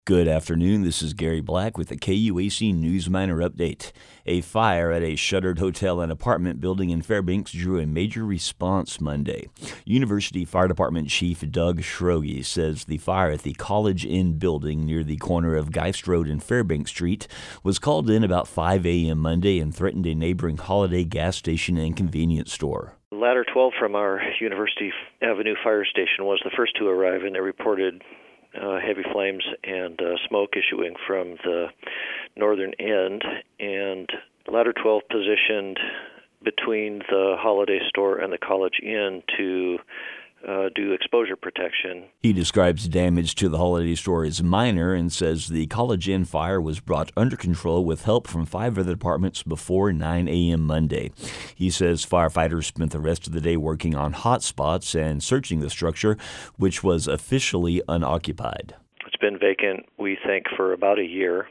Good afternoon. This is Gary Black with the KUAC News Miner Update. A fire at a shuttered hotel and apartment building in Fairbanks drew a major response Monday. University Fire Department Chief Doug Schroge says the fire at the College Inn building near the corner of Geist Road and Fairbanks Street was called in about 5 a.m. Monday and threatened a neighboring Holiday gas station and convenience store. Ladder 12 from our University Avenue fire station was the first to arrive, and they reported heavy flames and smoke issuing from the northern end, and Ladder 12 positioned between the Holiday store and the College Inn to do exposure protection. He describes damage to the Holiday store as minor and says the College Inn fire was brought under control with help from 5 other departments before 9 a.m. Monday. He says firefighters spent the rest of the day working on hot spots and searching the structure, which was officially unoccupied. It's been vacant, we think, for about a year.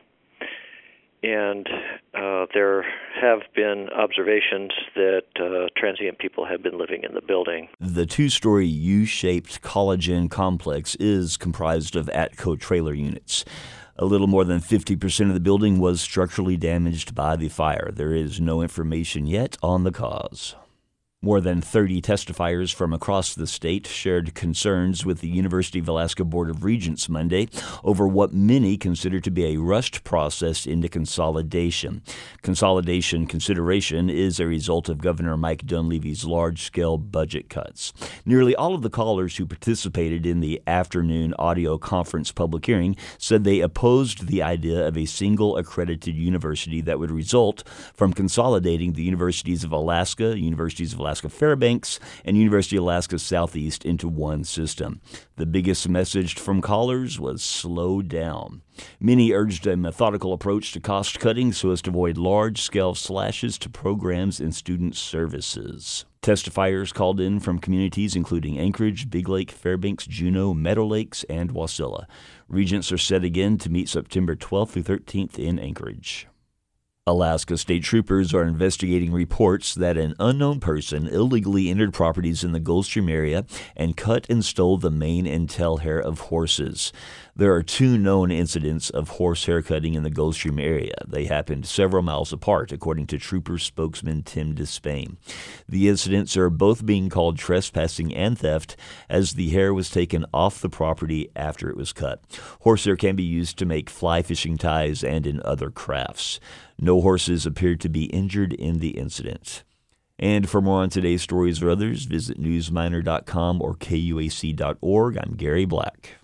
And there have been observations that transient people have been living in the building. The 2-story U-shaped College Inn complex is comprised of ATCO trailer units. A little more than 50% of the building was structurally damaged by the fire. There is no information yet on the cause. More than 30 testifiers from across the state shared concerns with the University of Alaska Board of Regents Monday over what many consider to be a rushed process into consolidation. Consolidation consideration is a result of Governor Mike Dunleavy's large-scale budget cuts. Nearly all of the callers who participated in the afternoon audio conference public hearing said they opposed the idea of a single accredited university that would result from consolidating the Universities of Alaska, Universities of Alaska Fairbanks, and University of Alaska Southeast into one system. The biggest message from callers was slow down. Many urged a methodical approach to cost cutting so as to avoid large-scale slashes to programs and student services. Testifiers called in from communities including Anchorage, Big Lake, Fairbanks, Juneau, Meadow Lakes, and Wasilla. Regents are set again to meet September 12th through 13th in Anchorage. Alaska state troopers are investigating reports that an unknown person illegally entered properties in the Gulfstream area and cut and stole the mane and tail hair of horses. There are 2 known incidents of horse hair cutting in the Gulfstream area. They happened several miles apart, according to trooper spokesman Tim Despain. The incidents are both being called trespassing and theft, as the hair was taken off the property after it was cut. Horsehair can be used to make fly fishing ties and in other crafts. No horses appeared to be injured in the incident. And for more on today's stories or others, visit newsminer.com or KUAC.org. I'm Gary Black.